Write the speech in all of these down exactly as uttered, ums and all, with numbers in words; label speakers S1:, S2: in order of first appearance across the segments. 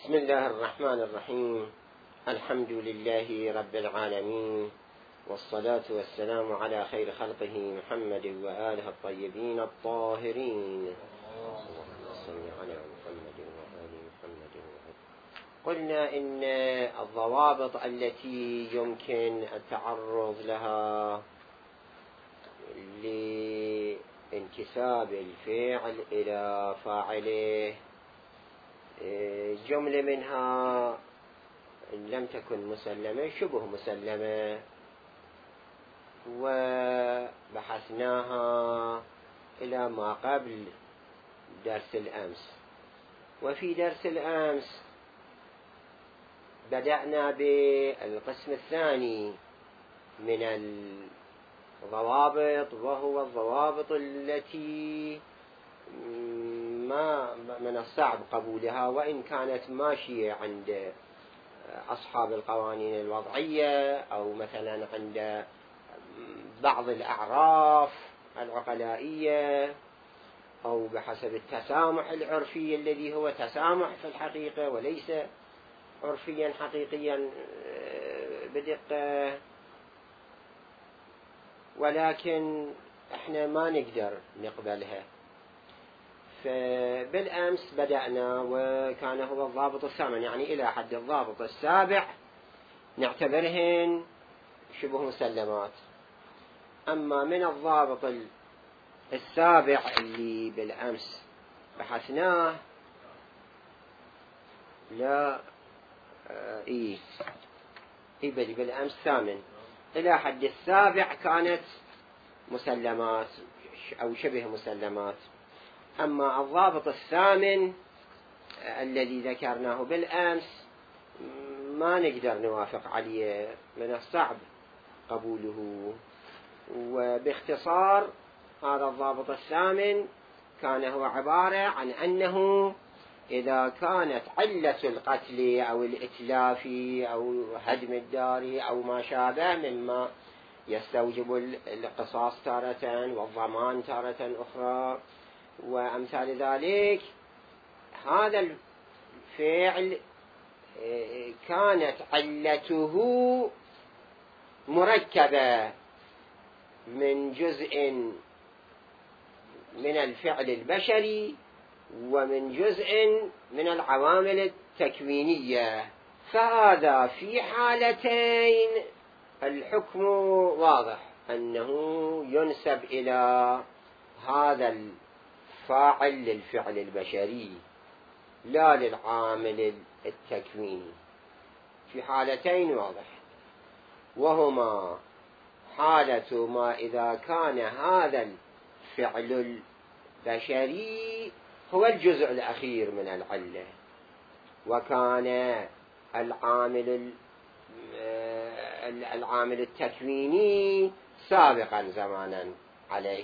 S1: بسم الله الرحمن الرحيم. الحمد لله رب العالمين، والصلاة والسلام على خير خلقه محمد وآله الطيبين الطاهرين. اللهم صل على محمد وآل محمد. قلنا إن الضوابط التي يمكن التعرض لها لانتساب الفعل إلى فاعله جملة منها لم تكن مسلمة، شبه مسلمة، وبحثناها إلى ما قبل درس الأمس. وفي درس الأمس بدأنا بالقسم الثاني من الضوابط، وهو الضوابط التي ما من الصعب قبولها، وإن كانت ماشية عند أصحاب القوانين الوضعية أو مثلا عند بعض الأعراف العقلائية، أو بحسب التسامح العرفي الذي هو تسامح في الحقيقة وليس عرفيا حقيقيا بدقة. ولكن احنا ما نقدر نقبلها. فبالأمس بدأنا وكان هو الضابط الثامن، يعني إلى حد الضابط السابع نعتبرهن شبه مسلمات. أما من الضابط السابع اللي بالأمس بحثناه لا إيه إيه بدي بالأمس ثامن، إلى حد السابع كانت مسلمات أو شبه مسلمات. أما الضابط الثامن الذي ذكرناه بالأمس ما نقدر نوافق عليه، من الصعب قبوله. وباختصار هذا الضابط الثامن كان هو عبارة عن أنه إذا كانت علة القتل أو الإتلاف أو هدم الدار أو ما شابه مما يستوجب القصاص تارة والضمان تارة أخرى وأمثال ذلك، هذا الفعل كانت علته مركبة من جزء من الفعل البشري ومن جزء من العوامل التكوينية، فهذا في حالتين الحكم واضح أنه ينسب إلى هذا الفاعل للفعل البشري لا للعامل التكويني، في حالتين واضح، وهما حالة ما إذا كان هذا الفعل البشري هو الجزء الأخير من العلة، وكان العامل العامل التكويني سابقا زمانا عليه.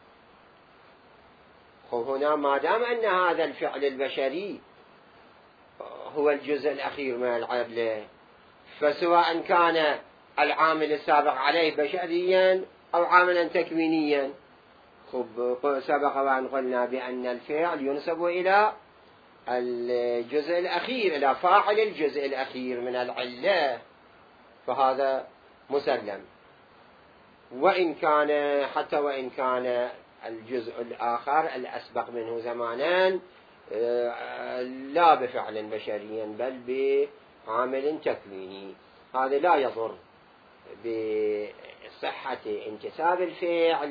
S1: هنا ما دام أن هذا الفعل البشري هو الجزء الأخير من العلة، فسواء كان العامل السابق عليه بشريا أو عاملا تكوينيا، سبق وأن قلنا بأن الفعل ينسب إلى الجزء الأخير، إلى فاعل الجزء الأخير من العلة، فهذا مسلم. وإن كان حتى وإن كان الجزء الآخر الأسبق منه زمانا لا بفعل بشري بل بعامل تكويني، هذا لا يضر بصحة انتساب الفعل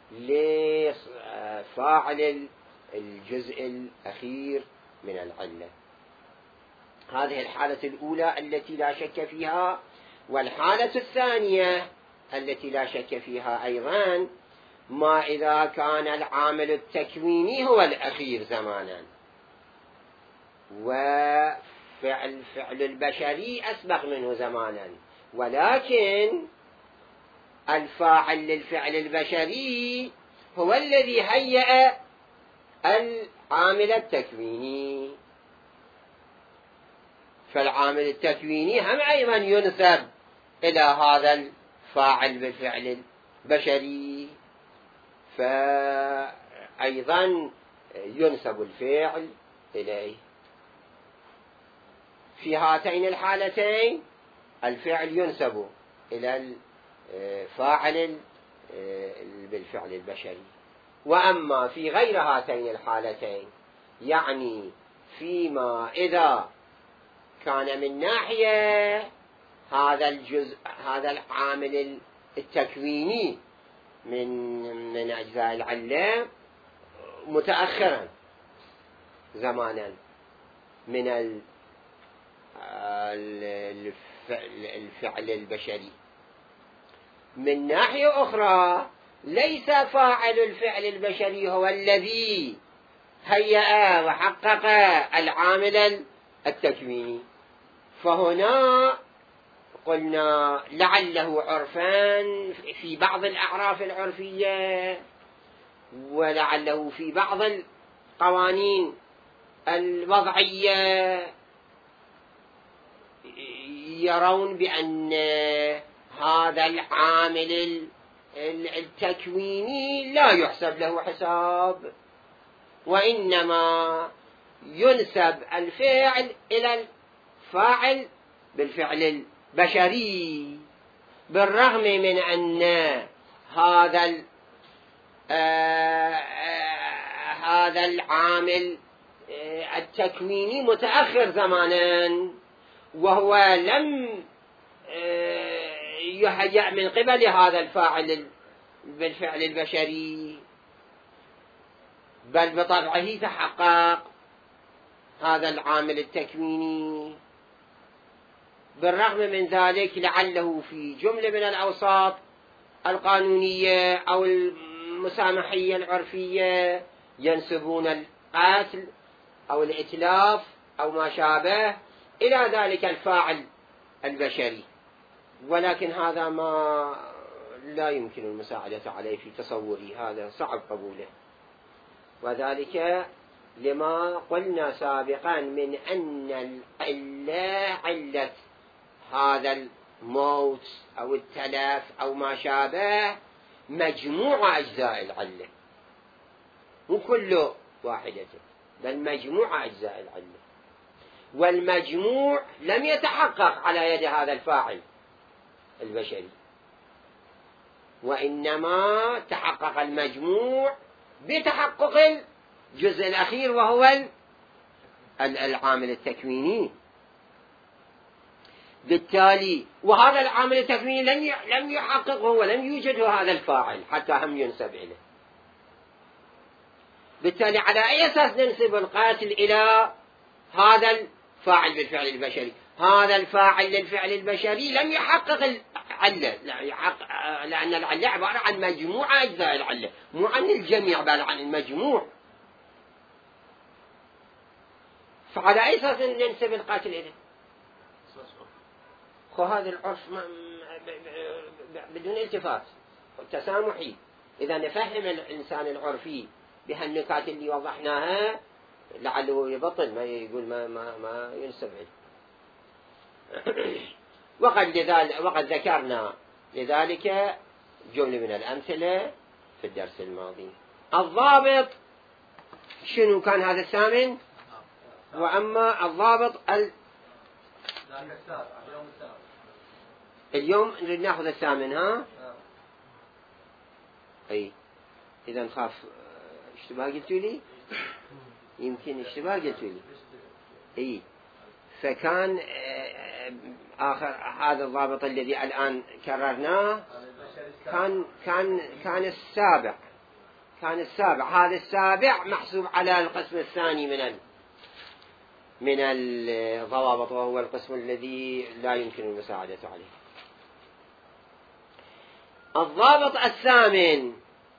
S1: لفاعل الجزء الأخير من العلة. هذه الحالة الأولى التي لا شك فيها. والحالة الثانية التي لا شك فيها أيضا ما إذا كان العامل التكويني هو الأخير زمانا وفعل فعل البشري أسبق منه زمانا، ولكن الفاعل للفعل البشري هو الذي هيأ العامل التكويني، فالعامل التكويني هم أيضا ينسب إلى هذا الفاعل بالفعل البشري، فأيضا ينسب الفعل إليه. في هاتين الحالتين الفعل ينسب إلى الفاعل بالفعل البشري. وأما في غير هاتين الحالتين، يعني فيما إذا كان من ناحية هذا الجزء هذا العامل التكويني من من أجزاء العلة متأخرا زمانا من الفعل البشري، من ناحية أخرى ليس فاعل الفعل البشري هو الذي هيأ وحقق العامل التكويني، فهنا قلنا لعله عرفان في بعض الأعراف العرفية، ولعله في بعض القوانين الوضعية يرون بأن هذا العامل التكويني لا يحسب له حساب، وإنما ينسب الفعل إلى الفاعل بالفعل البشري، بالرغم من أن هذا آه آه هذا العامل آه التكويني متأخر زمانا، وهو لم آه يهيأ من قبل هذا الفاعل بالفعل البشري، بل بطبعه تحقق هذا العامل التكويني. بالرغم من ذلك لعله في جملة من الأوساط القانونية أو المسامحية العرفية ينسبون القتل أو الإتلاف أو ما شابه إلى ذلك الفاعل البشري، ولكن هذا ما لا يمكن المساعدة عليه في تصوري، هذا صعب قبوله، وذلك لما قلنا سابقا من أن العلة علة هذا الموت أو التلف أو ما شابه مجموع أجزاء العلة، مو كل واحدة بل مجموع أجزاء العلة، والمجموع لم يتحقق على يد هذا الفاعل البشري، وإنما تحقق المجموع بتحقق الجزء الأخير وهو العامل التكويني. بالتالي وهذا العامل التكويني لم لم يحققه ولم يوجده هذا الفاعل حتى هم ينسب إليه. بالتالي على أي أساس ننسب القاتل إلى هذا الفاعل بالفعل البشري؟ هذا الفاعل للفعل البشري لم يحقق العلة، لأن العلة عبارة عن مجموعة أجزاء العلة، مو عن الجميع بل عن المجموع. فعلى أي أساس ننسب القاتل إليه؟ خو هذا العرف بدون التفات تسامحي. إذا نفهم الإنسان العرفي بهالنكات اللي وضحناها لعله يبطل ما يقول ما ما ما ينسب إليه. وقد لذلك وقد ذكرنا لذلك جملة من الأمثلة في الدرس الماضي. الضابط شنو كان هذا الثامن؟ وأما الضابط ال... اليوم نريد ناخذ الثامن. ها أي إذا نخاف اشتباه قلتوا لي، يمكن اشتباه قلتوا لي. أي فكان آخر هذا الضابط الذي الآن كررناه كان كان كان السابع كان السابع هذا السابع محسوب على القسم الثاني من ال من الضوابط، وهو القسم الذي لا يمكن المساعدة عليه. الضابط الثامن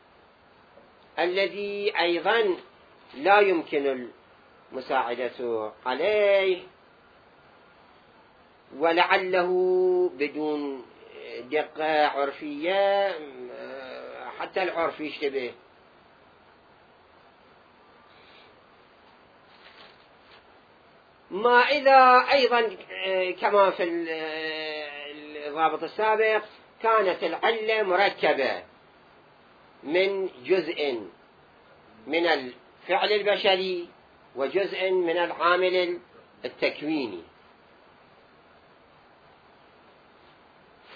S1: الذي أيضا لا يمكن المساعدة عليه، ولعله بدون دقة عرفية حتى العرف يشتبه، ما إذا أيضا كما في الضابط السابق كانت العلة مركبة من جزء من الفعل البشري وجزء من العامل التكويني،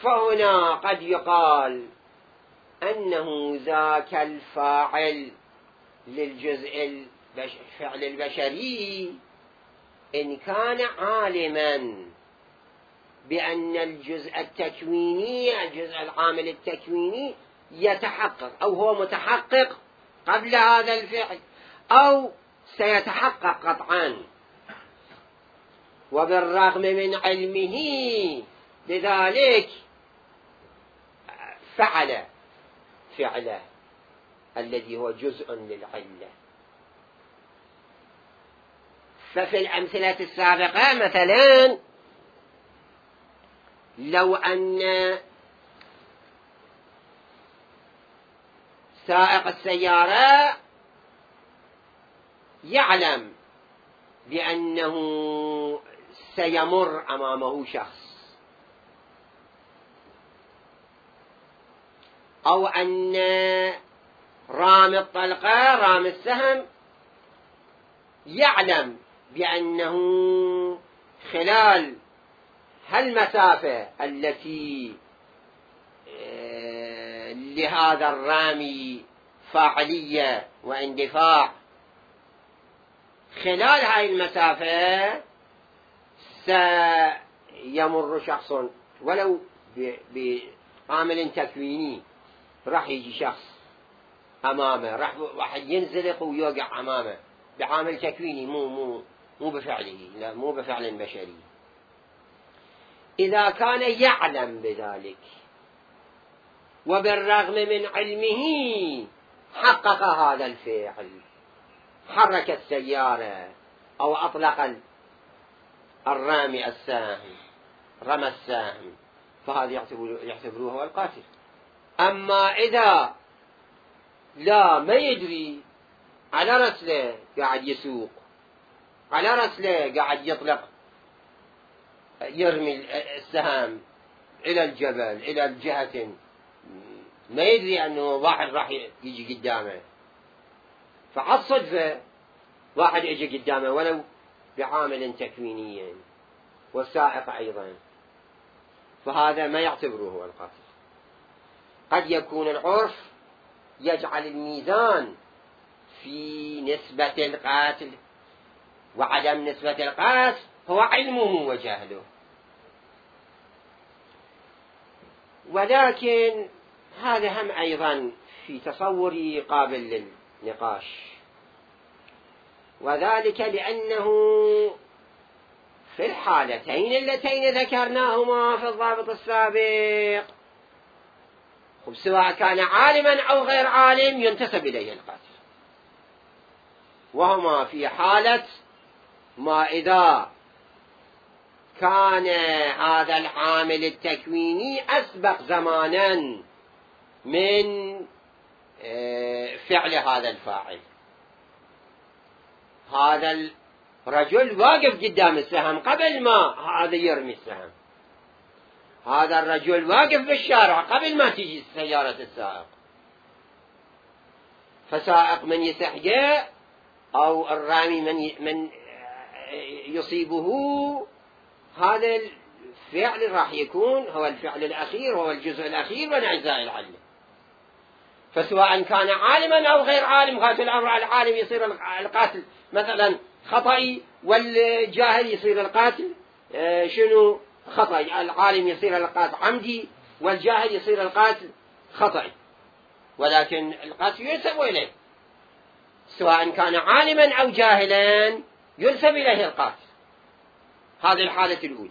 S1: فهنا قد يقال أنه ذاك الفاعل للجزء الفعل البشري إن كان عالما بأن الجزء التكويني الجزء العامل التكويني يتحقق أو هو متحقق قبل هذا الفعل أو سيتحقق قطعا، وبالرغم من علمه بذلك فعل فعله الذي هو جزء للعلة. ففي الأمثلة السابقة مثلا لو أن سائق السيارة يعلم بأنه سيمر أمامه شخص، أو أن رامي الطلقة رامي السهم يعلم بأنه خلال هالمسافة التي لهذا الرامي فاعلية واندفاع، خلال هاي المسافة سيمر شخص ولو بعامل تكويني، راح يجي شخص أمامه، راح واحد ينزلق ويوقع أمامه بعامل تكويني مو مو مو بفعله، لا مو بفعل بشري. إذا كان يعلم بذلك وبالرغم من علمه حقق هذا الفعل، حرك السيارة أو أطلق الرامي السهم رمى السهم، فهذا يعتبروه هو القاتل. أما إذا لا ما يدري، على رسله قاعد يسوق، على رسله قاعد يطلق يرمي السهام إلى الجبل إلى الجهة، ما يدري أنه واحد راح يجي قدامه، فعالصدفة واحد يجي قدامه ولو بعامل تكويني والسائق أيضا، فهذا ما يعتبره هو القاتل. قد يكون العرف يجعل الميزان في نسبة القاتل وعدم نسبة القاتل هو علمه وجهله، ولكن هذا هم أيضا في تصوري قابل للنقاش، وذلك لأنه في الحالتين اللتين ذكرناهما في الضابط السابق سواء كان عالما أو غير عالم ينتسب إليه القاتل، وهما في حالة ما إذا كان هذا العامل التكويني أسبق زمانا من فعل هذا الفاعل. هذا الرجل واقف قدام السهم قبل ما هذا يرمي السهم، هذا الرجل واقف بالشارع قبل ما تجي سيارة السائق، فسائق من يسحقه أو الرامي من من يصيبه، هذا الفعل راح يكون هو الفعل الأخير، هو الجزء الأخير من أجزاء العلة. فسواء كان عالما أو غير عالم، قاتل الأمر العالم يصير القاتل مثلا خطئي، والجاهل يصير القاتل شنو خطئي، العالم يصير القاتل عمدي والجاهل يصير القاتل خطئي، ولكن القاتل ينسب إليه سواء كان عالما أو جاهلا ينسب إليه القاتل. هذه الحالة الأولى.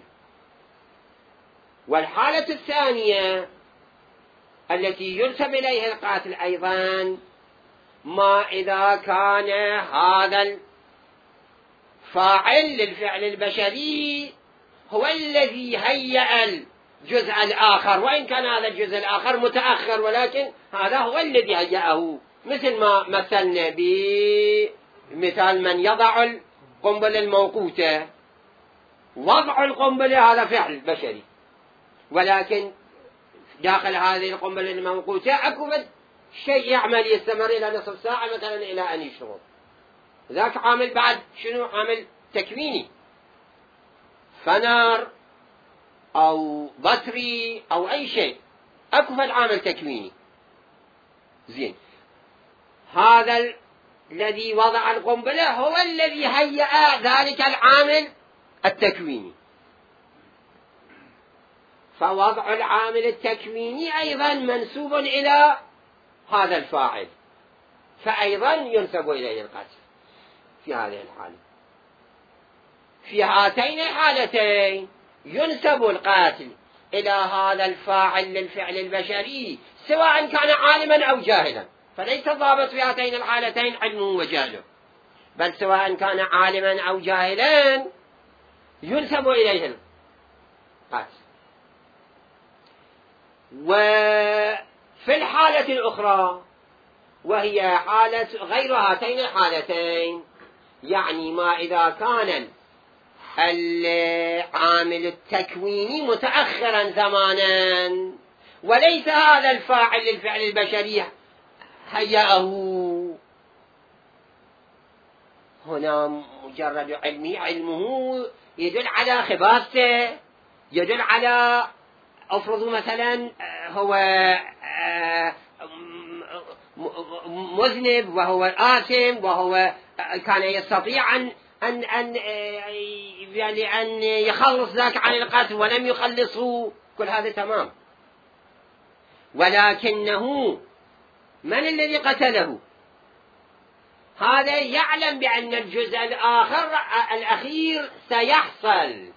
S1: والحالة الثانية التي ينسب إليها القاتل أيضا ما إذا كان هذا الفاعل للفعل البشري هو الذي هيأ الجزء الآخر، وإن كان هذا الجزء الآخر متأخر ولكن هذا هو الذي هيأه، مثل ما مثلنا بمثال من يضع القنبلة الموقوتة. وضع القنبلة هذا فعل بشري، ولكن داخل هذه القنبلة الموقوتة أكو شيء يعمل يستمر إلى نصف ساعة مثلا إلى أن يشرب، ذاك عامل بعد شنو عامل تكويني، فنار أو بطري أو أي شيء، أكو فد عامل تكويني. زين، هذا ال... الذي وضع القنبلة هو الذي هيأ ذلك العامل التكويني، فوضع العامل التكويني أيضا منسوب إلى هذا الفاعل، فأيضا ينسب إليه القتل في هذه الحالة. في هاتين الحالتين ينسب القاتل إلى هذا الفاعل للفعل البشري سواء كان عالما أو جاهلا، فليس الضابط في هاتين الحالتين علمه وجهله، بل سواء كان عالما أو جاهلا ينسب إليه القاتل. وفي الحالة الأخرى وهي حالة غير هاتين الحالتين، يعني ما إذا كان العامل التكويني متأخرا زمانا وليس هذا الفاعل للفعل البشري هيأه، هنا مجرد علمي علمه يدل على خباثته، يدل على أفرض مثلا هو مذنب وهو آثم وهو كان يستطيع أن أن أن يعني أن يخلص ذاك عن القتل ولم يخلصه، كل هذا تمام، ولكنه من الذي قتله؟ هذا يعلم بأن الجزء الآخر الأخير سيحصل،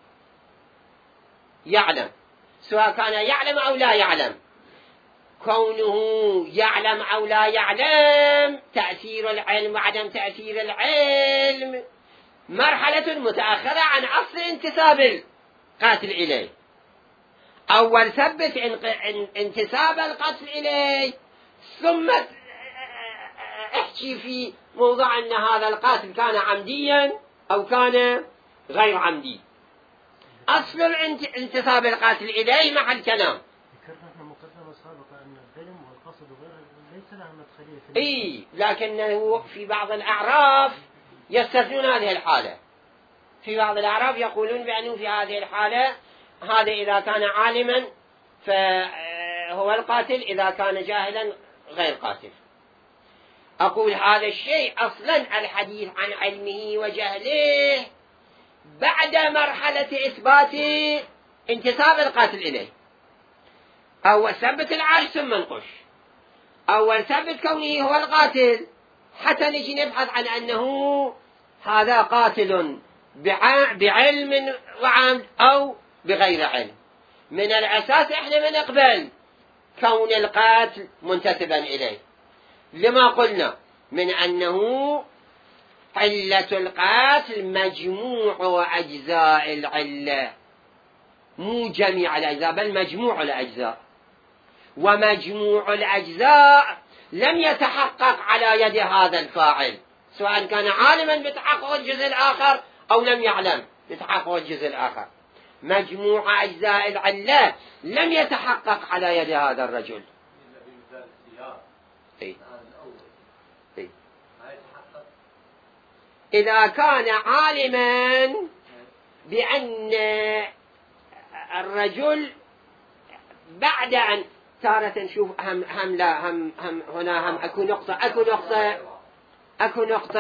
S1: يعلم، سواء كان يعلم أو لا يعلم. كونه يعلم أو لا يعلم، تأثير العلم وعدم تأثير العلم مرحلة متأخرة عن أصل انتساب القاتل إليه. أول ثبت انتساب القتل إليه، ثم احكي في موضوع أن هذا القاتل كان عمديا أو كان غير عمدي. أصل انتساب القاتل إليه محل كلام. إيه، لكنه في بعض الأعراف يستثنون هذه الحالة. في بعض الأعراف يقولون بأنه في هذه الحالة هذا إذا كان عالما فهو القاتل، إذا كان جاهلا غير قاتل. أقول هذا الشيء أصلا الحديث عن علمه وجهله بعد مرحلة إثبات انتساب القاتل إليه. أول ثبت العاش ثم انقش، أول ثبت كونه هو القاتل حتى نجي نبحث عن أنه هذا قاتل بعلم وعمد أو بغير علم. من الأساس إحنا من نقبل كون القاتل منتسبا إليه، لما قلنا من أنه علة القاتل مجموع أجزاء العلة، مو جميع الأجزاء بل مجموع الأجزاء، ومجموع الأجزاء لم يتحقق على يد هذا الفاعل، سواء كان عالما بتحقق الجزء الآخر أو لم يعلم بتحقق الجزء الآخر. مجموع أجزاء العلة لم يتحقق على يد هذا الرجل. إيه؟ إيه؟ إذا كان عالما بأن الرجل بعد أن تارة نشوف هم هم لا هم هم هنا هم أكو نقطة أكو نقطة أكو نقطة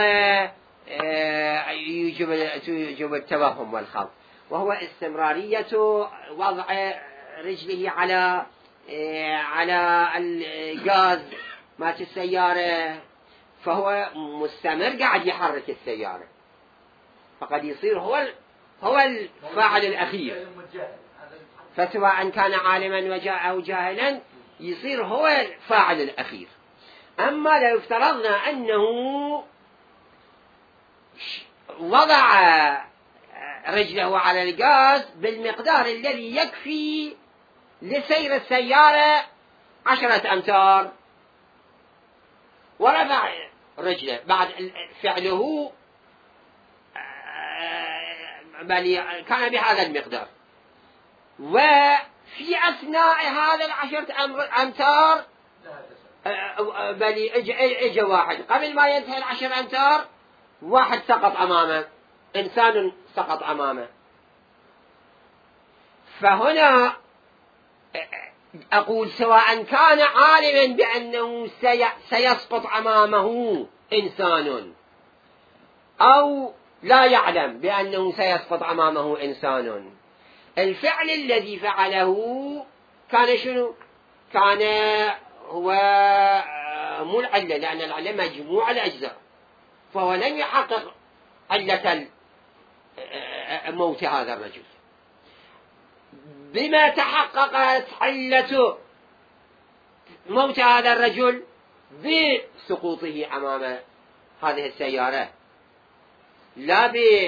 S1: يجب يجب التوهم والخلط، وهو استمرارية وضع رجله على على الغاز مات السيارة، فهو مستمر قاعد يحرك السيارة، فقد يصير هو هو الفاعل الأخير، فسواء كان عالما وجاء أو جاهلا يصير هو الفاعل الأخير. أما لو افترضنا أنه وضع رجله على الغاز بالمقدار الذي يكفي لسير السيارة عشرة أمتار ورفع رجله بعد فعله بل كان بهذا المقدار، وفي أثناء هذا العشرة أمتار بل اجى واحد قبل ما ينتهي العشر أمتار، واحد سقط أمامه، إنسان سقط أمامه، فهنا أقول سواء كان عالما بأنه سيسقط أمامه إنسان أو لا يعلم بأنه سيسقط أمامه إنسان، الفعل الذي فعله كان شنو؟ كان هو مو العلة، لأن العلة مجموع الأجزاء، فهو لم يحقق علة موت هذا الرجل. بما تحققت علة موت هذا الرجل؟ بسقوطه أمام هذه السيارة، لا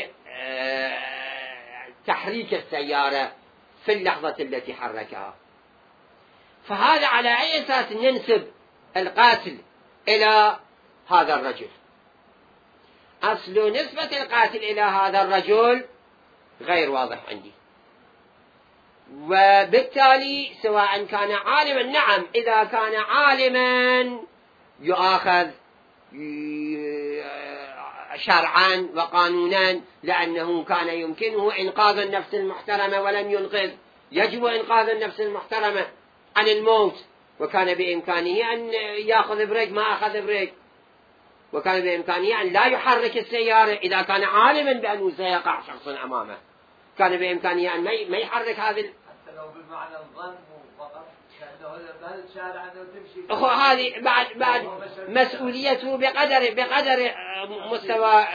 S1: بتحريك السيارة في اللحظة التي حركها. فهذا على أي أساس ننسب القاتل إلى هذا الرجل؟ أصل نسبة القاتل إلى هذا الرجل غير واضح عندي، وبالتالي سواء كان عالما، نعم إذا كان عالما يؤاخذ شرعا وقانونا، لأنه كان يمكنه إنقاذ النفس المحترمة ولم ينقذ. يجب إنقاذ النفس المحترمة عن الموت، وكان بإمكانه أن يأخذ بريك، ما أخذ بريك، وكان بإمكانه أن لا يحرك السيارة إذا كان عالما بأنه سيقع شخص أمامه، كان بإمكانه أن ما يحرك هذه.
S2: حتى لو بمعنى الظن فقط، كأنه بهالشارع أنه تمشي.
S1: أخو هذه بعد بعد مسؤوليته بقدر بقدر مستوى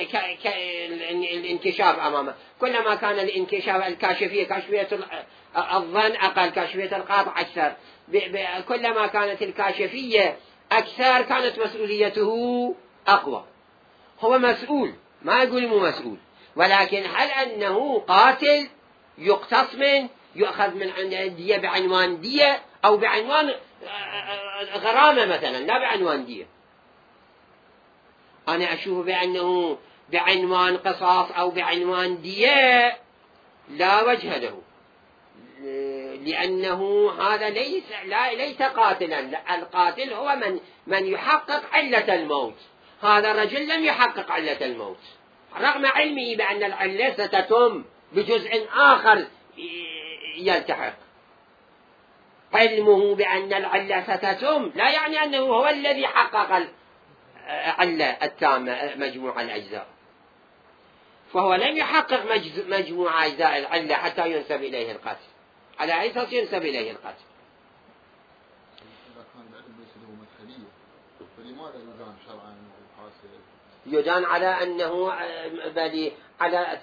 S1: الانكشاف أمامه. كلما كان الانكشاف الكاشفية كاشفية الظن أقل، كاشفية القاطع أكثر، كلما كانت الكاشفية أكثر كانت مسؤوليته أقوى. هو مسؤول، ما يقول مو مسؤول، ولكن هل أنه قاتل يقتص منه، يؤخذ من دية بعنوان دية أو بعنوان غرامة مثلا، لا بعنوان دية؟ أنا أشوف بأنه بعنوان قصاص أو بعنوان دية لا وجه له، لأنه هذا ليس لا ليس قاتلا. القاتل هو من من يحقق علة الموت. هذا الرجل لم يحقق علة الموت، رغم علمه بأن العلة ستتم بجزء آخر يلتحق. علمه بأن العلة ستتم لا يعني أنه هو الذي حقق العلة التامة مجموع الأجزاء، فهو لم يحقق مجموع أجزاء العلة حتى ينسب إليه القتل. على أي أساس ينسب إليه القتل؟
S3: إذا كان العلم ليس له مثالية، فلماذا يدان شرعا وحاسب؟
S1: يدان على أنه بل على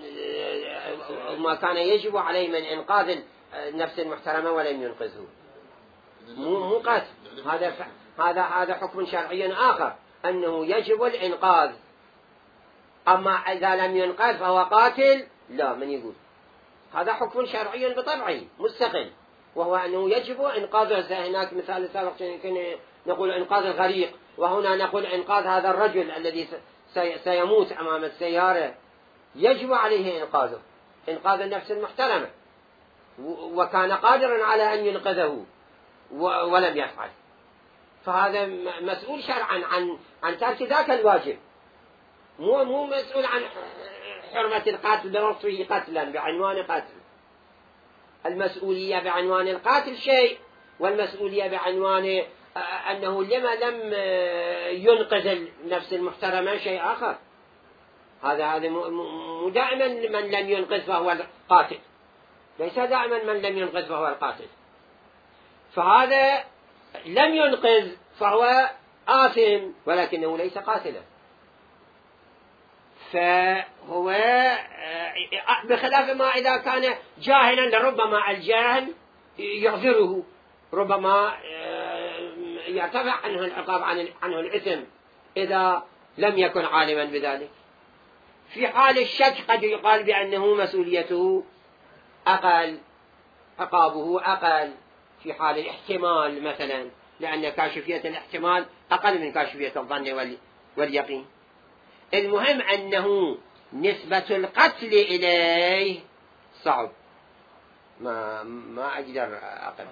S1: ما كان يجب عليه من إنقاذ النفس المحترمة ولم ينقذه. مو مو قتل، هذا هذا هذا حكم شرعي آخر، أنه يجب الإنقاذ. أما إذا لم ينقذ فهو قاتل، لا، من يقول هذا حكم شرعي بطبعه مستقل، وهو أنه يجب إنقاذه. هناك مثال سابق يمكن نقول إنقاذ الغريق، وهنا نقول إنقاذ هذا الرجل الذي سيموت أمام السيارة، يجب عليه إنقاذه، إنقاذ النفس المحترمة، وكان قادرا على أن ينقذه ولم يفعل، فهذا مسؤول شرعا عن عن ترك ذاك الواجب، مو مو مسؤول عن حرمة القاتل بوصفه قتلا بعنوان قتل. المسؤولية بعنوان القاتل شيء، والمسؤولية بعنوان أنه لما لم ينقذ النفس المحترمة شيء آخر. هذا هذا مو دائما من لم ينقذ فهو القاتل، ليس دائما من لم ينقذ فهو القاتل. فهذا لم ينقذ فهو آثم، ولكنه ليس قاتلا. فهو بخلاف ما إذا كان جاهلا، لربما الجاهل يعذره، ربما يرتفع عنه العقاب عنه الإثم إذا لم يكن عالما بذلك. في حال الشك قد يقال بأنه مسؤوليته أقل، عقابه أقل في حال الاحتمال مثلا، لأن كاشفية الاحتمال أقل من كاشفية الظن واليقين. المهم أنه نسبة القتل إليه صعب، ما ما أقدر أقبل.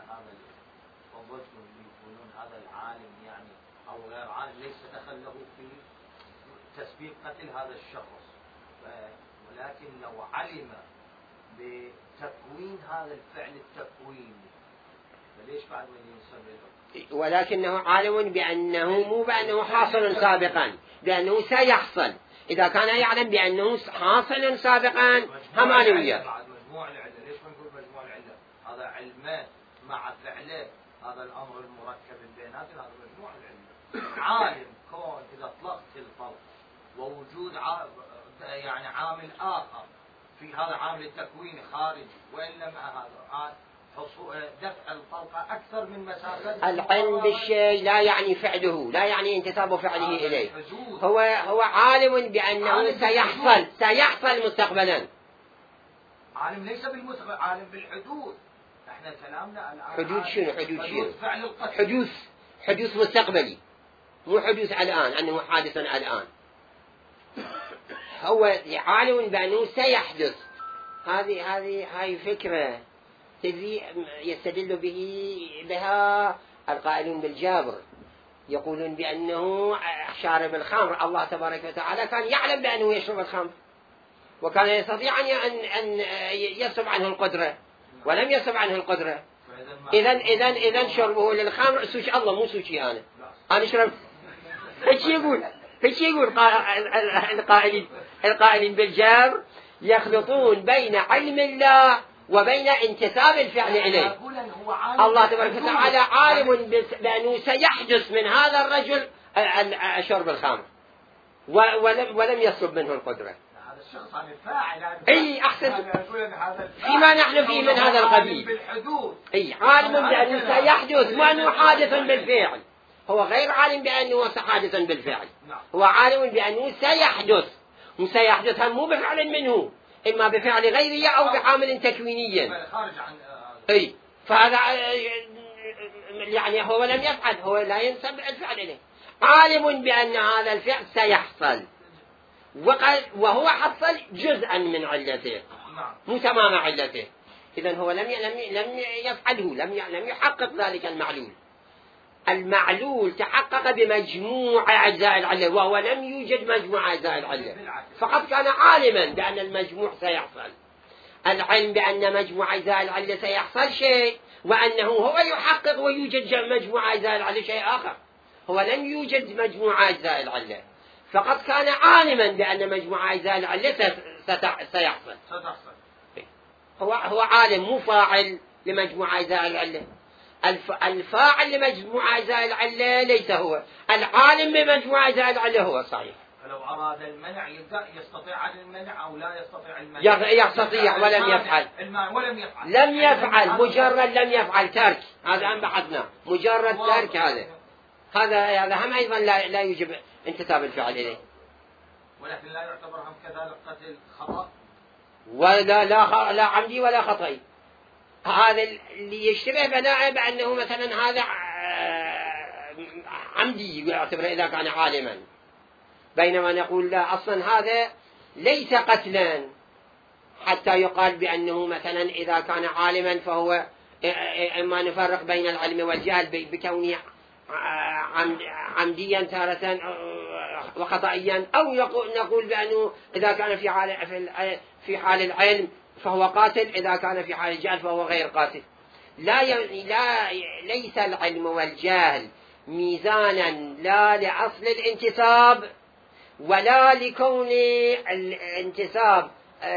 S2: هذا العالم يعني أو غير عالم ليس دخله في تسبيب قتل هذا الشخص، ولكن لو علم بتكوين هذا الفعل التكويني، فليش بعد من ينسب له؟
S1: ولكنه عالم بأنه مو بأنه حاصل سابقا، بأنه سيحصل. إذا كان يعلم بأنه حاصل سابقا هم أنا وياه.
S2: مجموع العلة، ليش ما نقول مجموع العلة؟ هذا علمه مع فعله، هذا الأمر المركب البينات، هذا مجموع العلة. عالم كون إذا اطلقت الطلق ووجود يعني عامل آخر في هذا عامل التكوين خارجي، وإنما هذا دفع الطلقة أكثر من مسافة.
S1: العلم بالشيء لا يعني فعله، لا يعني انتساب فعله إليه. هو هو عالم بأنه عالم سيحصل سيحصل مستقبلا.
S2: عالم ليس بالمستقبل، عالم بالحدوث. احنا كلامنا الآن
S1: حدوث شنو؟ حدوث شنو؟
S2: فعل القتل.
S1: حدوث حدوث مستقبلي، مو حدوث الآن أنه حادث الآن. هو عالم بأنه سيحدث. هذه هذه هاي فكرة الذي يستدل به بها القائلون بالجابر، يقولون بأنه شارب الخمر الله تبارك وتعالى كان يعلم بأنه يشرب الخمر، وكان يستطيع أن أن يصرف عنه القدرة، ولم يصرف عنه القدرة. إذا إذا إذا شربه للخمر سوش الله، مو سوشي أنا أنا أشرب. إيش يقول؟ إيش يقول القائلين القائلين بالجابر؟ يخلطون بين علم الله وبين انتساب الفعل إليه. الله تبارك وتعالى عالم بأنه سيحدث من هذا الرجل شرب الخمر، ولم ولم يصرف منه القدرة.
S2: هذا الشخص عن الفاعل.
S1: أي أحسن فيما نحن فيه من هذا القبيل. أي عالم بأنه سيحدث وأنه حادث بالفعل. هو غير عالم بأنه حادث بالفعل، هو عالم بأنه سيحدث، وسيحدث مو بفعل منه، إما بفعل غيري أو بعامل تكويني. أي فهذا يعني هو لم يفعل، هو لا ينسب الفعل إليه. عالم بأن هذا الفعل سيحصل، وهو حصل جزءا من علته مو تمام علته. إذن هو لم لم يفعله، لم لم يحقق ذلك المعلول. المعلول تحقق بمجموع أجزاء العلة، وهو لم يوجد مجموع أجزاء العلة، فقط كان عالما بأن المجموع سيحصل. العلم بأن مجموع أجزاء العلة سيحصل شيء، وأنه هو يحقق ويوجد مجموع أجزاء العلة شيء آخر. هو لم يوجد مجموع أجزاء العلة، فقط كان عالما بأن مجموع أجزاء العلة سيحصل. هو هو عالم، مو فاعل لمجموع أجزاء العلة. الفاعل لمجموع أجزاء العلة ليس هو، العالم بمجموع أجزاء العلة هو صحيح.
S2: فلو أراد المنع يستطيع المنع أو لا يستطيع المنع؟
S1: يستطيع ولم يفعل.
S2: ولم يفعل
S1: لم يفعل مجرد لم يفعل ترك، هذا أن بحثنا مجرد ترك. هذا هذا هذا هم أيضا لا لا يوجب انتساب الفعل إليه.
S2: ولكن لا يعتبر هم كذلك قتل خطأ،
S1: ولا لا لا عمدي ولا خطئي. هذا اللي يشتبه بناء بأنه مثلا هذا عمدي يعتبر إذا كان عالما، بينما نقول لا، أصلا هذا ليس قتلا حتى يقال بأنه مثلا إذا كان عالما فهو إما نفرق بين العلم والجهل بكونه عمديا تارة وخطئيا، أو نقول بأنه إذا كان في حال في حال العلم فهو قاتل، إذا كان في حال الجهل فهو غير قاتل. لا ي... لا ليس العلم والجهل ميزانا لا لأصل الانتساب ولا لكون الانتساب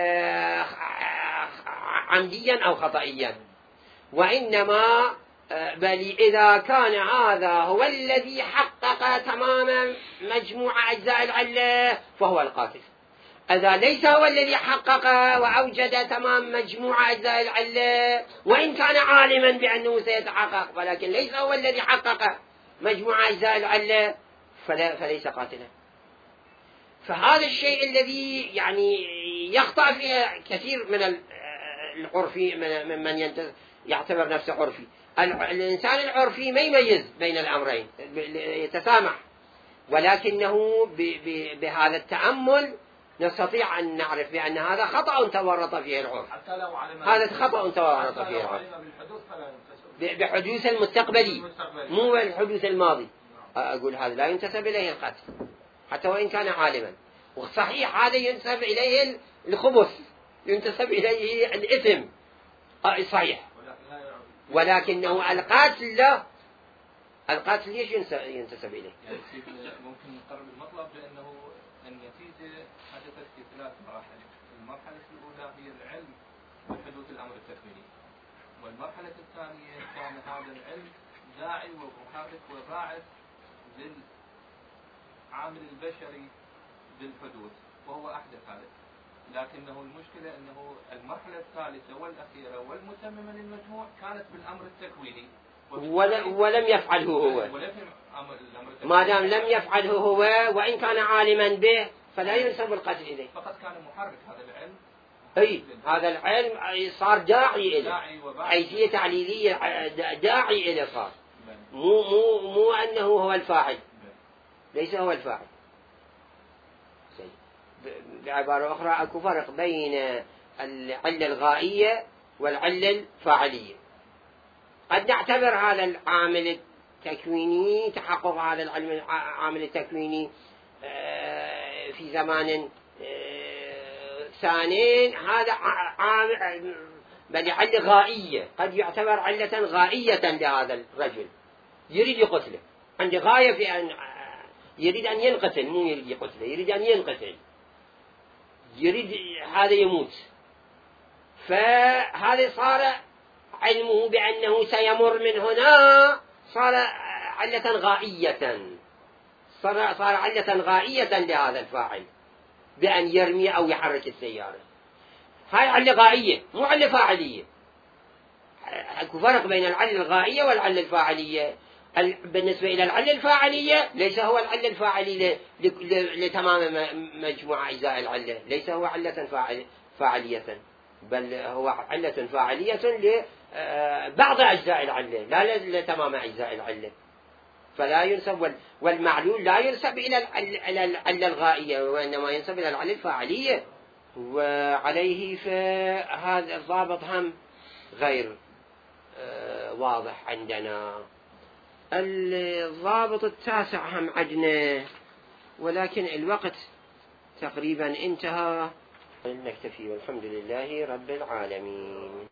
S1: عمديا أو خطئيا، وإنما بل إذا كان هذا هو الذي حقق تماما مجموع أجزاء العلة فهو القاتل. إذا ليس هو الذي حقق وأوجد تمام مجموع أجزاء العلة، وإن كان عالما بأنه سيتحقق، ولكن ليس هو الذي حقق مجموع أجزاء العلة فلا فليس قاتلا. فهذا الشيء الذي يعني يخطأ فيه كثير من العرفي، من من يعتبر نفسه عرفي. الإنسان العرفي ما يميز بين الأمرين، يتسامح، ولكنه بهذا التأمل نستطيع أن نعرف بأن هذا خطأ تورط فيه العرف، هذا خطأ تورط فيه العرف بحدوث المستقبلي مو الحدوث الماضي. أقول هذا لا ينتسب إليه القتل حتى وإن كان عالما، وصحيح هذا ينسب إليه الخبث ينتسب إليه الإثم صحيح، ولكنه القاتل لا، القاتل ليش ينتسب إليه؟
S4: يعني ممكن نقرب المطلب لأنه النتيجة حدثت في ثلاث مراحل. المرحلة الأولى هي العلم بحدوث الأمر التكويني، والمرحلة الثانية كان هذا العلم داعي ومحرك وباعث للعامل البشري بالحدوث، وهو أحدث هذا. لكنه المشكلة أنه المرحلة الثالثة والأخيرة والمتممة للمجموع كانت بالأمر التكويني،
S1: ولم يفعله هو. ما دام لم يفعله هو وإن كان عالما به فلا ينسب القتل إليه،
S4: فقط كان محرك هذا العلم.
S1: أي هذا العلم صار داعي إليه، حيثية تعليلية داعي إليه صار، مو مو مو أنه هو الفاعل، ليس هو الفاعل. بعبارة أخرى أكو فرق بين العلة الغائية والعلة الفاعلية. قد نعتبر هذا العامل التكويني، تحقق هذا العامل التكويني في زمان ثاني هذا عامل بل علة غائية، قد يعتبر علة غائية لهذا الرجل، يريد يقتله، عنده غاية في أن يريد أن ينقتل، مو يريد يقتله، يريد أن ينقتل، يريد هذا يموت، فهذا صار علمه بأنه سيمر من هنا صار علة غائية، صار, صار علة غائية لهذا الفاعل بأن يرمي أو يحرك السيارة. هاي علة غائية مو علة فاعلية. اكو فرق بين العلة الغائية والعلة الفاعلية. بالنسبة إلى العلة الفاعلية ليس هو العلة الفاعلية لتمام مجموعة أجزاء العلة، ليس هو علة فاعلية، بل هو علة فاعلية لبعض أجزاء العلة لا لتمام أجزاء العلة، فلا ينسب، والمعلول لا ينسب إلى العلة الغائية وإنما ينسب إلى العلة الفاعلية. وعليه فهذا الضابط هم غير واضح عندنا. الضابط التاسع هم عندنا، ولكن الوقت تقريبا انتهى، نكتفي والحمد لله رب العالمين.